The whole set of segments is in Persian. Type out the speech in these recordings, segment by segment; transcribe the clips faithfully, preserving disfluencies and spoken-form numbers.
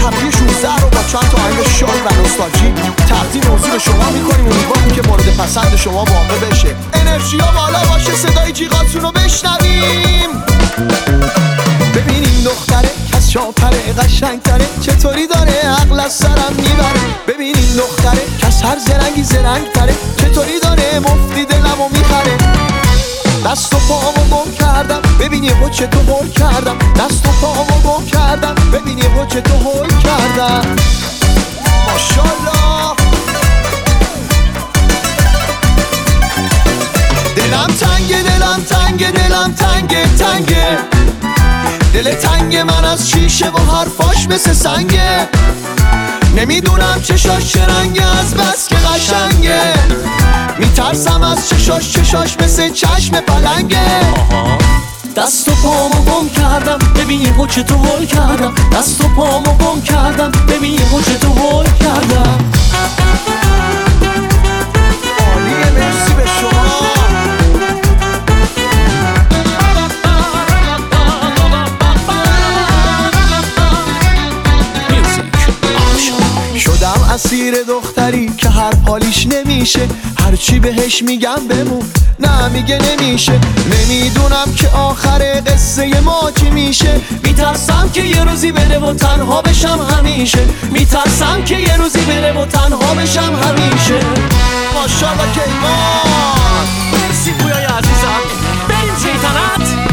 هفته شانزده رو با چند تا آهنگ شاد و نوستالژی تقدیم موضوع شما میکنیم. امیدواریم که مورد پسند شما واقع بشه. انرژی ها بالا باشه، صدای جیغاتون رو بشنویم. ببین این دختره کس شاپره قشنگتره، چطوری داره عقل از سرم میبره. ببین این دختره کس هر زرنگی زرنگتره، چطوری داره مفتی دلمو میخره. دست و پامو گم کردم، ببین یه چه تو هول کردم. دست و پامو گم کردم، ببین یه چه تو هول کردم. ماشالله. دلم تنگه دلم تنگه دلم تنگه تنگه، دل تنگ من از شیشه و حرفاش مثل سنگه. نمیدونم چشاش چه رنگه از بس که قشنگه. میترسم از چشاش، چشاش مثل چشم پلنگه. دست و پامو گم کردم، ببین یه چه تو هول کردم. دست و پامو گم کردم، ببین یه چه تو هول کردم. عالیه، مرسی به شما. شدم اسیر دختری که هر پالیش نمیشه. هرچی بهش میگم بمون، نه میگه نمیشه. نمیدونم که آخر قصه ما چی میشه. میترسم که یه روزی بره و تنها بشم همیشه. میترسم که یه روزی بره و تنها بشم همیشه. ماشاءالله کیوان. مرسی پویای عزیزم. بریم شیطنت.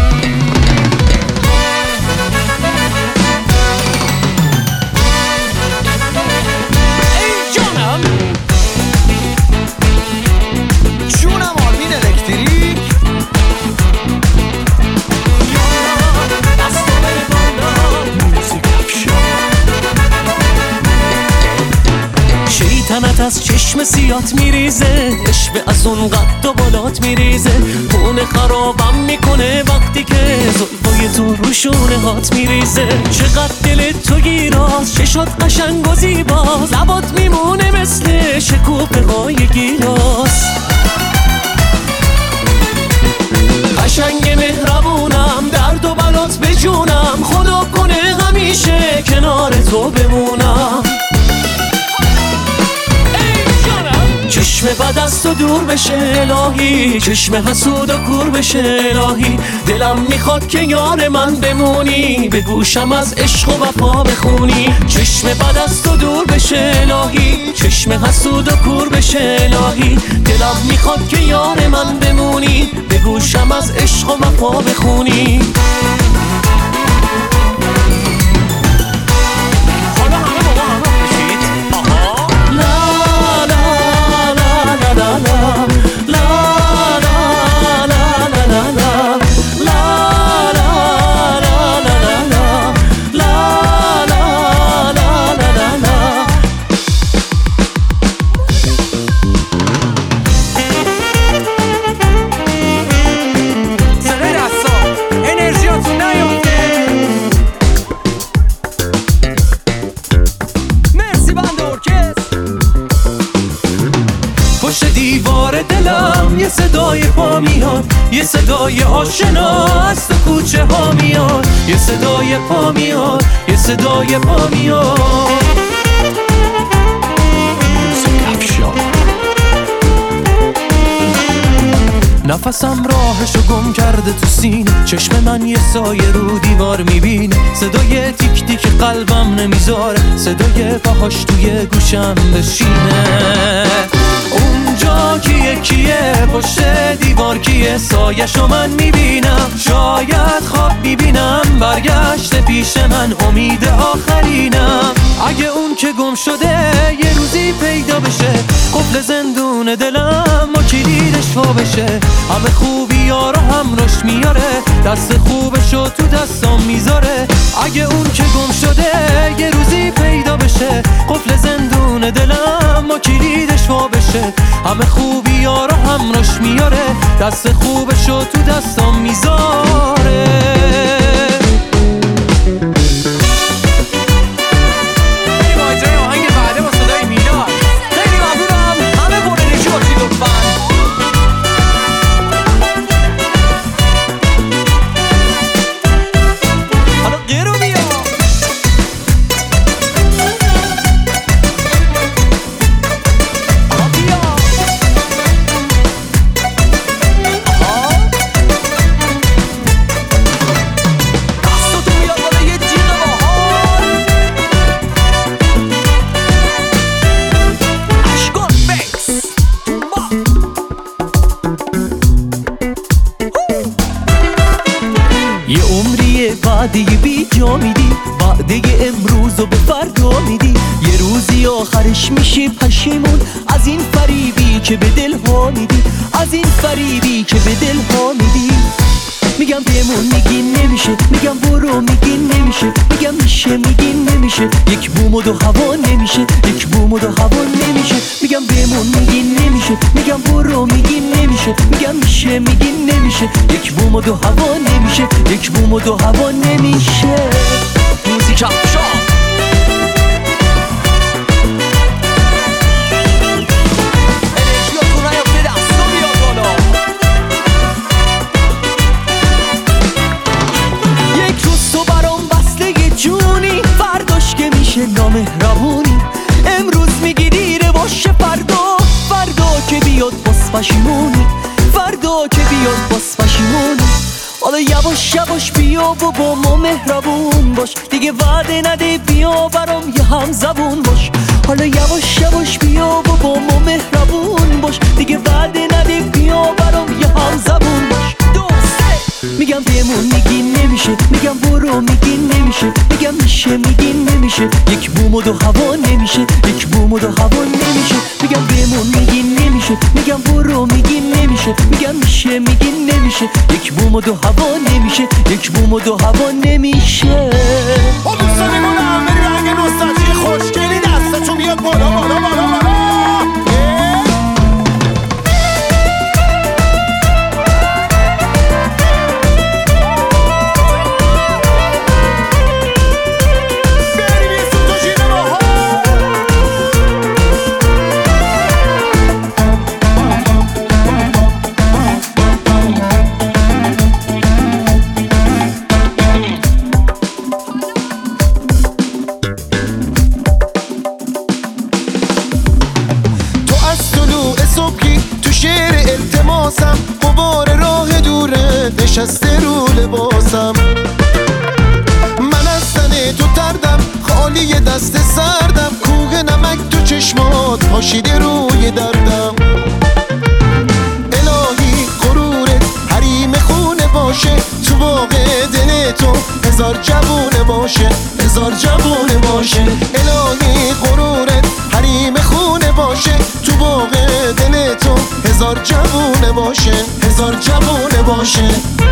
تنت از چشم سیات میریزه، عشق از اون قد و بالات میریزه. خونه خرابم میکنه وقتی که زلفای تو رو شونه هات میریزه. چقدر دل تو گیراز، چشات قشنگ و زیباز. لبات میمونه مثل شکوفه های گیلاس. قشنگ مهربونم، درد و بلات به جونم. خدا کنه همیشه کنار تو بمونم. چشم بد از تو دور بشه الهی، چشم حسود و کور بشه الهی. دلم میخواد که یار من بمونی، به گوشم از عشق و وفا بخونی. چشم بد از تو دور بشه الهی، چشم حسود و کور بشه الهی. دلم میخواد که یار من بمونی، به گوشم از عشق و وفا بخونی. یه صدای پا میاد، یه صدای آشنا از تو کوچه ها میاد. یه صدای پا میاد، یه صدای پا میاد. نفسم راهشو گم کرده تو سینه، چشم من یه سایه رو دیوار میبینه. صدای تیک تیک قلبم نمیذاره، صدای پاهاش توی گوشم بشینه. اونجا کیه کیه پشت دیوار کیه، سایه‌شو من میبینم. شاید خواب میبینم برگشت پیش من، امید آخرینم. اگه اون که گم شده یه روزی پیدا بشه، قفل زندون دلم و کلیدش وا بشه. همه خوبی ها رو هم روش میاره، دست خوبشو تو دستام میذاره. اگه اون که گم شده یه روزی پیدا بشه، قفل زندون دلم و کلیدش وا بشه. همه خوبی ها رو هم روش میاره، دست خوبشو تو دستام میذاره. یه عمریه وعده بی جا میدی، وعده امروز و به فردا میدی. یه روزی آخرش میشی پشیمون از این فریبی که به دل ها میدی، از این فریبی که به دل ها میدی. میگم بمون میگین نمیشه، میگم برو میگین نمیشه، میگم میشه میگین نمیشه. یک بوم و دو هوا نمیشه، یک بوم و دو هوا نمیشه. میگم بمون میگین نمیشه، میگم برو میگین نمیشه، میگم میشه میگین نمیشه. یک بوم و دو هوا نمیشه، یک بوم و دو هوا نمیشه. موزیک افشار نامهربونی. امروز میگی دیره باشه، فردا فردا که بیاد باز پشیمونی، فردا که بیاد باز پشیمونی. حالا یواش یواش بیا و با ما مهربون باش، دیگه وعده نده بیا برام یه هم زبون باش. حالا یواش یواش بیا و با ما مهربون باش، دیگه وعده نده بیا برام یه هم زبون باش. میگم بمون میگین نمیشه، میگم برو میگین نمیشه، میگم میشه میگین نمیشه. یک بوم و دو هوا نمیشه، یک بوم و دو هوا نمیشه. میگم بمون میگین نمیشه، میگم برو میگین نمیشه، میگم میشه میگین نمیشه. یک بوم و دو هوا نمیشه، یک بوم و دو هوا نمیشه. با دوستانمونم بری رنگ نوستالژی خوشگلی دستتون بیاد بالا بالا بالا بالا. غبار راه دوره نشسته رو لباسم. من از تن تو تردم، خالی دست سردم. کوه نمک تو چشمات پاشیده روی دردم. الهی غرورت حریم خونه باشه، تو باغ دل تو هزار جوونه باشه، هزار جوونه باشه. الهی غرورت حریم خونه باشه، تو باغ دل تو هزار جوونه باشه، هزار جوونه باشه.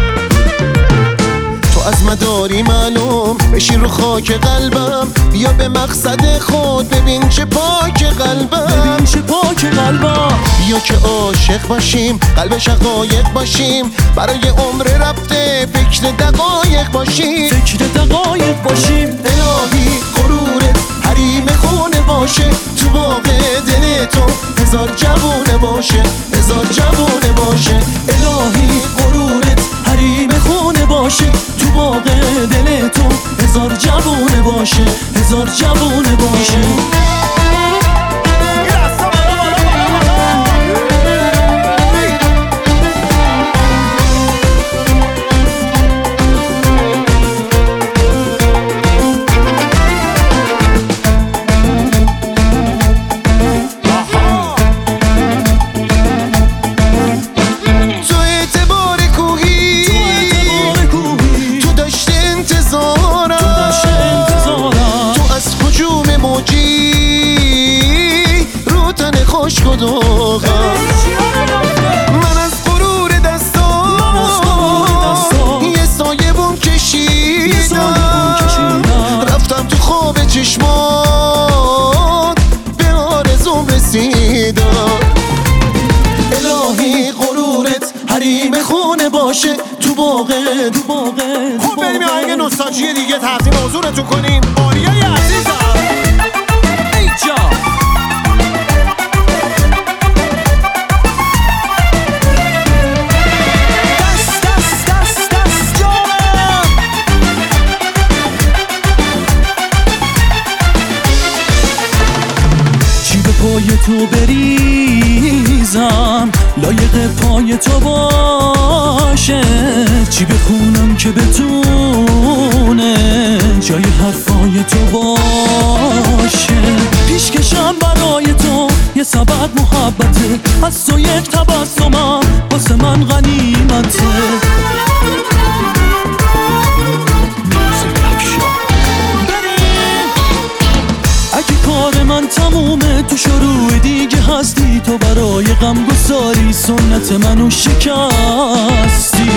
تو از مداری معلوم بشی رو خاک قلبم، بیا به مقصد خود ببین چه پاک قلبم، ببین چه پاک قلبم. بیا که عاشق باشیم، قلب شقایق باشیم، برای عمر رفته فکر دقایق باشیم، فکر دقایق باشیم. الهی غرورت حریم خونه باشه، تو باغ دل تو هزار جوونه باشه، هزار جوونه باشه. الهی غرورت حریم خونه باشه، تو باغ دل تو هزار جوونه باشه، هزار جوونه باشه. من از غرور دستان یه سایه بوم کشیدم، رفتم تو خواب چشمات به آرزوم رسیدم. الهی غرورت حریم خونه باشه، تو باغ تو باغ. خب بریم یه آهنگ نوستالژی دیگه تقدیم حضورتون کنیم. آریای عزیزم ای جان پای تو بریزم، لایق پای تو باشه. چی بخونم که بتونه جای حرفای تو باشه. پیشکشم برای تو یه سبد محبته، از تو یک تبسمم واسه من غنیمته. سنت منو شکستی.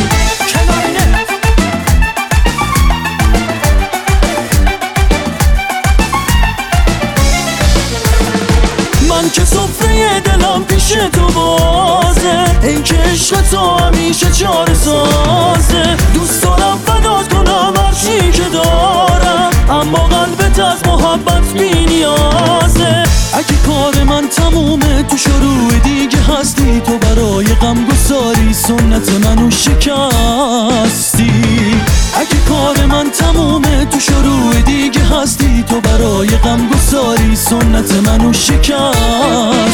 من که سفره دلم پیش تو بازه، ای که عشق تو همیشه چاره سازه. دوست دارم فدات کنم هرچی که دارم، اما قلبت از محبت بی نیازه. اگه کار من تمومه تو شروع دیگه هستی، تو برای غم گساری سنت منو شکستی. اگه کار من تمومه تو شروع دیگه هستی، تو برای غم گساری سنت منو شکستی.